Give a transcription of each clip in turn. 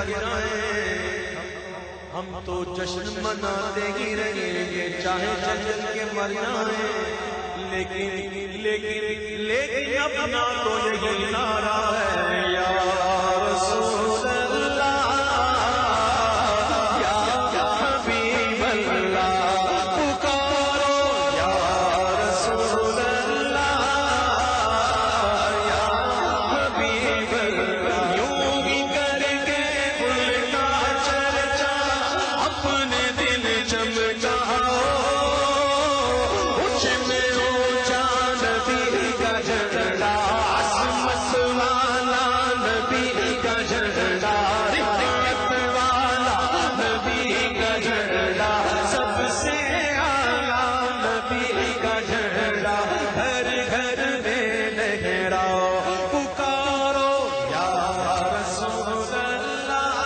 مر جائیں ہم تو جشن مناتے ہی رہیں گے چاہے جل کے مر جائیں، لیکن اپنا تو یہی نعرہ ہے یا رسول اللہ یا حبیب اللہ، پکارو یا رسول اللہ یا حبیب اللہ، یوں ہی کر کے ان کا چرچا اپنے دل چمکاؤ، اونچ میں اونچا نبی کا جھنڈا، عظمت والا نبی کا جھنڈا، رفعت والا نبی کا جھنڈا، سب سے اعلیٰ نبی کا جھنڈا، گھر گھر میں لہراؤ، پکارو یا رسول اللہ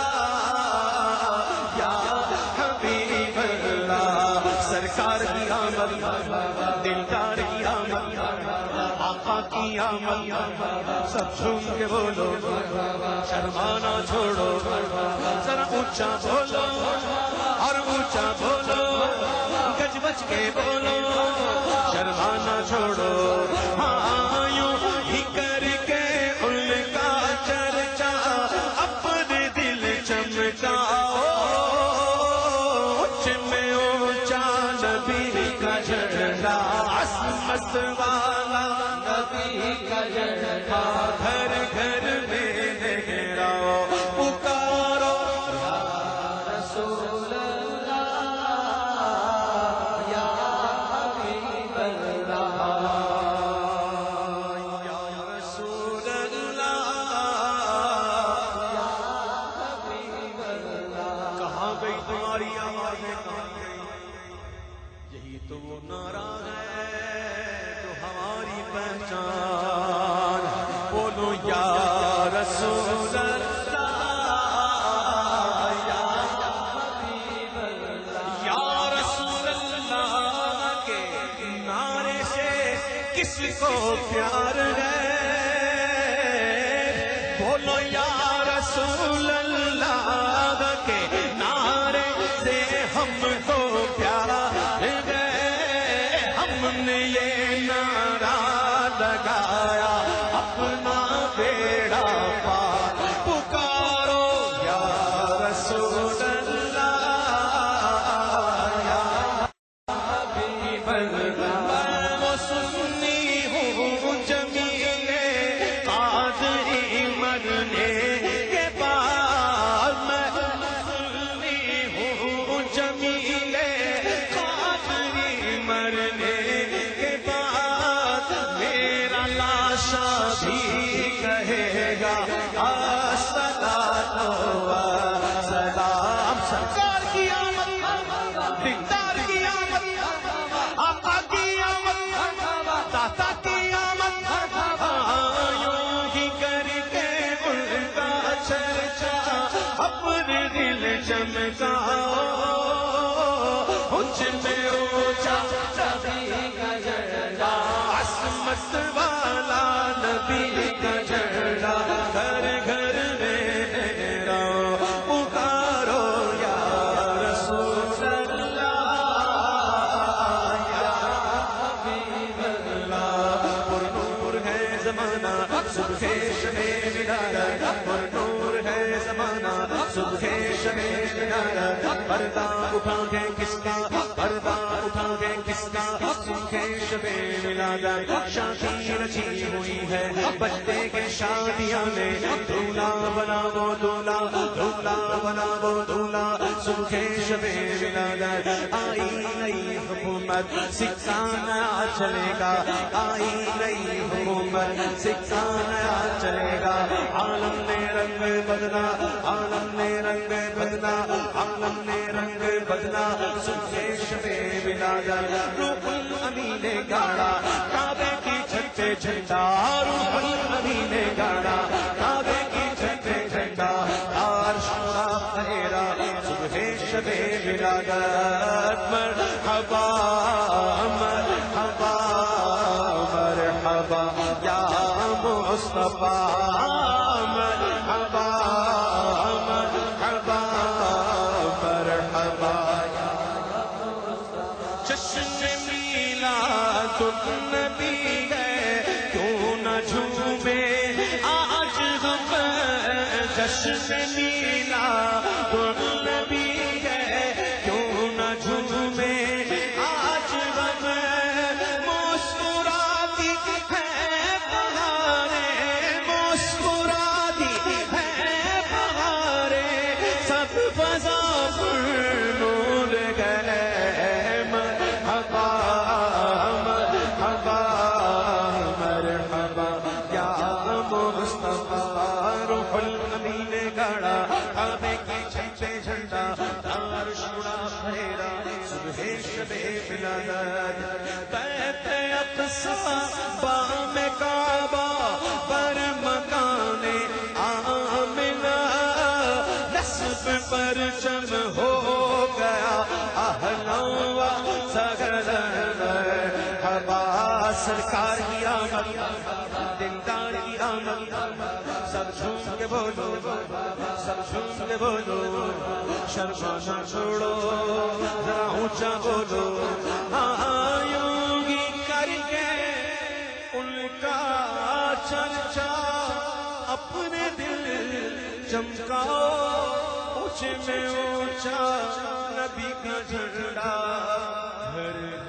یا حبیب اللہ، سرکار کی آمد، دلدار کی آمد، آقا کی آمد، سب جھوم کے بولو، شرمانا چھوڑو، ذرا اونچا بولو اور اونچا بولو، گج بج کے بولو، شرمانا چھوڑو، ہاں یوں ہی کر کے ان کا چرچا اپنے دل چمکاؤ، اونچ میں اونچا نبی کا جھنڈا، عظمت والا نبی کا جھنڈا، گھر گھر میں لہراؤ، پکارو یا رسول اللہ یا حبیب اللہ یا رسول اللہ یا حبیب اللہ، کہاں گئی تمہاری آوازیں، کہاں گئی؟ یہی تو وہ نعرہ ہے جو ہماری پہچان، بولو یا رسول اللہ یا حبیب اللہ، یا رسول اللہ کے نعرے سے کس کو پیار ہے، بولو یا رسول اللہ کے نعرے سے ہم کو پیار ہے، ہم نے یہ نعرہ لگایا اپنا بیڑا پار، پکارو یا رسول اللہ یا حبیب اللہ، میں وہ سنی ہوں جمیل قادری مرنے کے بعد، میں سنی ہوں جمیل قادری مرنے کے بعد، میرا لاشا بھی کہے گا الصلاۃ والسلام، سرکار کی آمد، دلدار کی آمد، آقا کی آمد، داتا کی آمد، یوں ہی کر کے ان کا چرچا اپنے دل چمکاؤ، اونچ میں اونچا نبی کا جھنڈا، عظمت والا نبی کا جھنڈا، گھر گھر میں لہراؤ، پکارو یا رسول اللہ یا حبیب اللہ، پر نور ہے زمانہ صبح شب ولادت، پر نور ہے زمانہ صبح شب ولادت، پردہ اٹھا کے کس کا، پردہ اٹھا کے کس کا، صبح شب ولادت، شادی رچی ہوئی ہے بچے کے شادیاں میں، دولہا بناو دولہا، دولہا بناو دولہا، صبح شب ولادت، آئی نئی حکومت سکھانا چلے گا، آئی نئی حکومت سکھانا چلے گا، عالم نے رنگ بدلا، عالم نے رنگ بدلا، عالم نے رنگ بدلا، صبح شب ولادت، روح الامین نے گاڑا کعبے کی چھت پہ جھنڈا، روح الامین نے گاڑا کعبے کی چھت پہ جھنڈا، عرش کا پھیرا صبح شب ولادت، مرحبا مرحبا مرحبا یا مصطفیٰ، مرحبا مرحبا جشن نیلا نبی ہے کیوں نہ جھومے آج غم مسکراتی ہے بہاریں مسکراتی ہے بہاریں سب فضا پر نور گئے مرحبا مرحبا مرحبا یا مصطفیٰ روح الامین گاڑا کعبے کی چھت پہ جھنڈا عرش اڑا پھیرا صبح شب ولادت بیت اقصی بام کعبہ پر مکان آمنہ نصب پرچم ہو گیا اہلا و سہلا مرحبا سرکار کی آمد دلدار کی آمد سب جھوم کے بولو سب جھوم کے بولو شرما نہ چھوڑو ذرا اونچا بولو یوں ہی کر کے ان کا چرچا اپنے دل چمکاؤ اونچے میں اونچا نبی کا جھنڈا